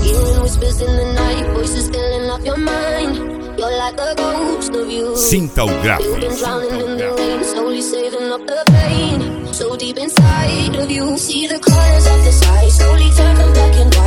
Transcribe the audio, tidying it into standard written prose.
Hearing whispers in the night, voices filling up your mind. You're like a ghost of you. Sinta o grave. You've been drowning in the rain, slowly saving up the pain. So deep inside of you, see the colors of the sky slowly turn from black and white.